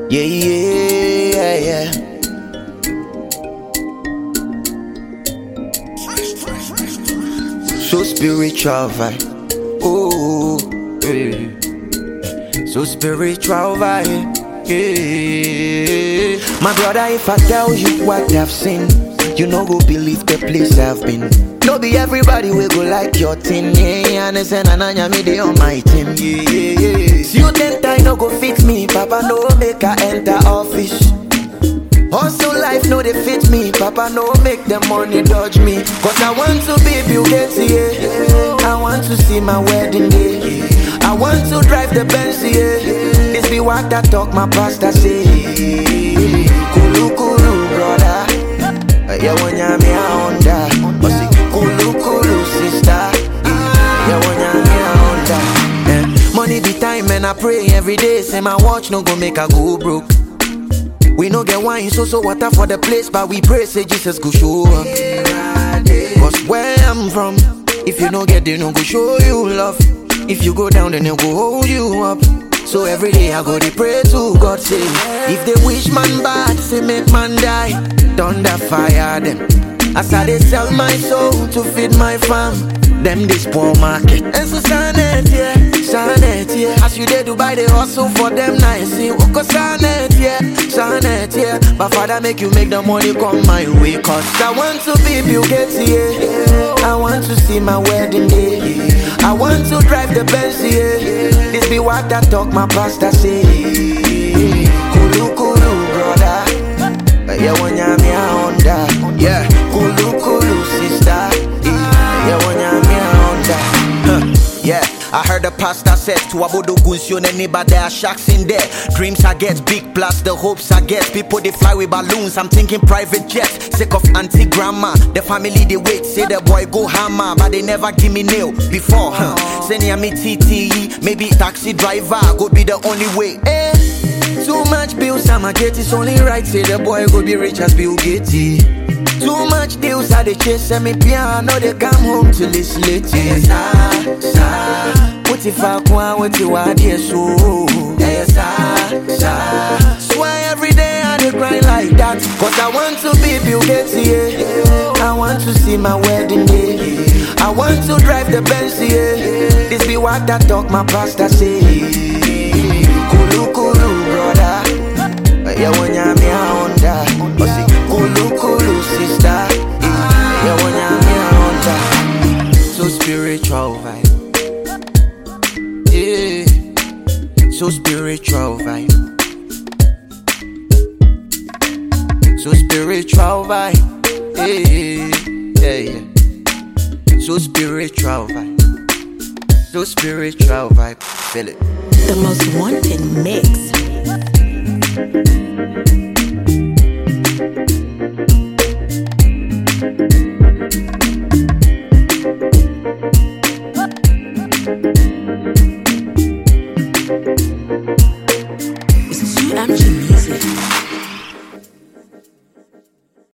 Yeah, yeah, yeah. So spiritual vibe. Oh, yeah. So spiritual vibe. Yeah. My brother, if I tell you what I've seen, you no go believe the place I've been. No be everybody will go like your thing. Yeah, and say na me dey on my team. Yeah, yeah, yeah. See you think I no go fit me, Papa no make I enter office. Also life no they fit me, Papa no make the money dodge me. Cause I want to be Bill Gates, yeah. I want to see my wedding day. I want to drive the Benz, yeah. This be what I talk my pastor say. Kulu kulu brother, yeah when you me a Honda. Kulu kulu sister, yeah when you me a Honda. Money be time and I pray every day. Say my watch no go make I go broke. We no get wine, so water for the place, but we pray, say Jesus go show up. Cause where I'm from, if you no get there, no go show you love. If you go down, then they'll go hold you up. So every day I go to pray to God, say, if they wish man bad, say make man die. Thunder fire them. As I they sell my soul to feed my fam. Them this poor market. And so Sanet, yeah. Sanet, yeah. As you did Dubai, they hustle for them nice. Oko Sanet, yeah. Sanet, yeah. But Father make you make the money come my way. Cause I want to be Bill Gates, yeah. I want to see my wedding day. I want to drive the Benz, yeah. This be what I talk my pastor say. Kulu kulu brother, yeah when you me a Honda. Yeah, kulu kulu sister, yeah when you me a Honda. Yeah, I heard the pastor said to Abodo Gunsion anybody are sharks in there. Dreams I get big plus the hopes I get. People they fly with balloons, I'm thinking private jets. Sick of auntie grandma, the family they wait. Say the boy go hammer, but they never give me nail before. Say near me TTE, maybe taxi driver go be the only way. Too much bills I'ma get, it's only right. Say the boy go be rich as Bill Gates. Too much deals I they chase me piano, they come home till it's late. What if I want what you want, yes, so swear every day I dey grind like that. Cause I want to be Bill Gates, yeah. I want to see my wedding day. I want to drive the Benz, yeah. This be what I talk my pastor say. Kulu kulu brother, yeah when you me a Honda. Kulu kulu sister, yeah when you me a Honda. So spiritual vibe, yeah. So spiritual vibe, so spiritual vibe, yeah, yeah. So spiritual vibe, so spiritual vibe. Feel it. The most wanted mix. It's 2MG Music.